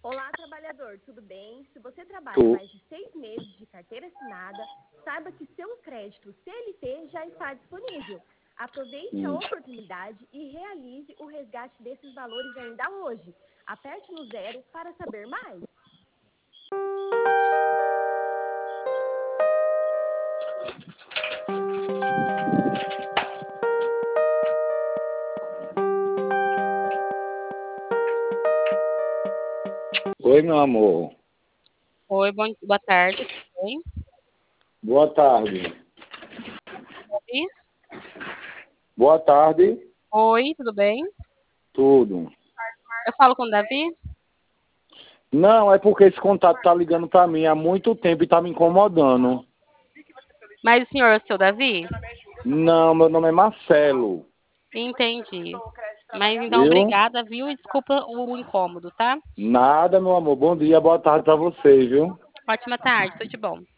Olá, trabalhador, tudo bem? Se você trabalha Tu. mais de 6 meses de carteira assinada, saiba que seu crédito CLT já está disponível. Aproveite a oportunidade e realize o resgate desses valores ainda hoje. Aperte no 0 para saber mais. Oi, meu amor. Oi, boa tarde, tudo bem? Boa tarde. Oi, Boa tarde. Oi, tudo bem? Tudo. Eu falo com o Davi? Não, é porque esse contato tá ligando pra mim há muito tempo e tá me incomodando. Mas o senhor é o seu Davi? Não, meu nome é Marcelo. Entendi. Mas então, Viu? obrigada, viu? E desculpa o incômodo, tá? Nada, meu amor. Bom dia, boa tarde pra vocês, viu? Ótima tarde, tudo de bom.